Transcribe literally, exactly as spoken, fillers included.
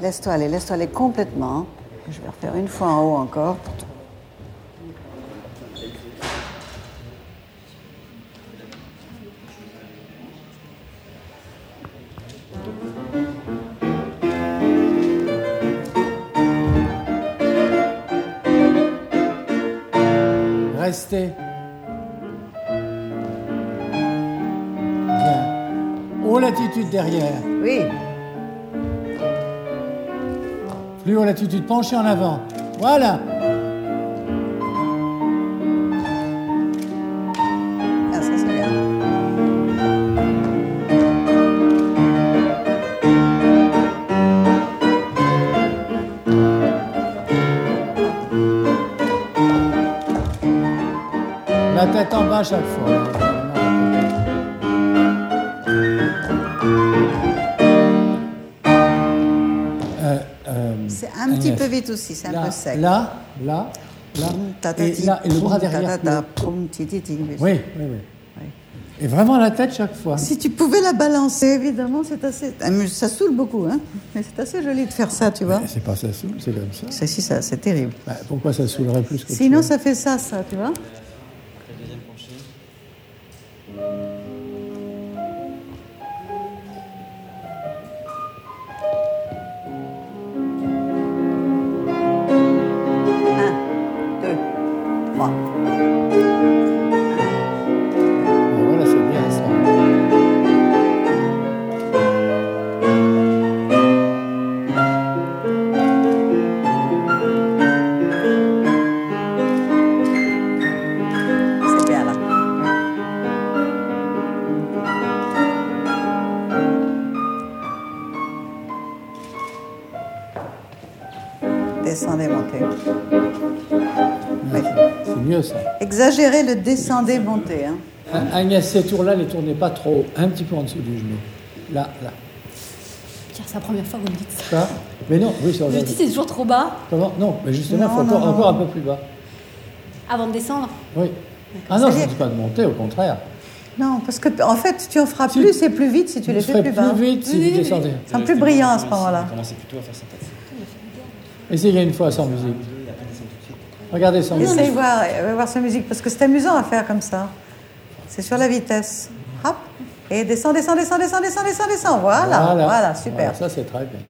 Laisse-toi aller, laisse-toi aller complètement. Je vais refaire une fois en haut encore. Restez. Bien. Haut latitude derrière. Oui. Plus haut latitude, penchez en avant. Voilà. Ah, ça c'est bien. La tête en bas à chaque fois. Euh, euh, C'est un petit Agnès. peu vite aussi, c'est un Là, peu sec. Là, là, là, et là, et le bras derrière. Oui, oui, oui. Et vraiment la tête chaque fois. Si tu pouvais la balancer, évidemment, c'est assez. Ça saoule beaucoup, hein. Mais c'est assez joli de faire ça, tu vois. Mais c'est pas ça saoule, c'est comme ça. C'est si ça, c'est terrible. Bah, pourquoi ça saoulerait plus que Sinon, ça fait ça, ça, tu vois. Voilà, c'est bien ça. C'est bien là. Descendez, montez. Oui. C'est mieux ça. Exagérez le descendez, montez. Hein. Agnès, ces tours-là, les tournez pas trop haut, un petit peu en dessous du genou. Là, là. Pierre, c'est la première fois que vous me dites ça. Ça. Mais non, oui, sur Je dis c'est toujours trop bas Comment Non, mais justement, il faut Non, encore, non, non. encore un peu plus bas. avant de descendre. Oui. Ah non, je ne C'est-à-dire- dis pas de monter, au contraire. Non, parce que en fait, tu en feras Si- plus et plus vite si tu Vous les fais ferez plus bas. plus vite si Oui, vous oui, oui. descendez. Ils sont plus brillants à ce moment-là. Commencez plutôt à faire ça. Essayez une fois sans musique. Regardez sans musique. Essaye voir, euh, voir sa musique, parce que c'est amusant à faire comme ça. C'est sur la vitesse. Hop. Et descend, descend, descend, descend, descend, descend, descend. Voilà, voilà, super. Voilà, ça, c'est très bien.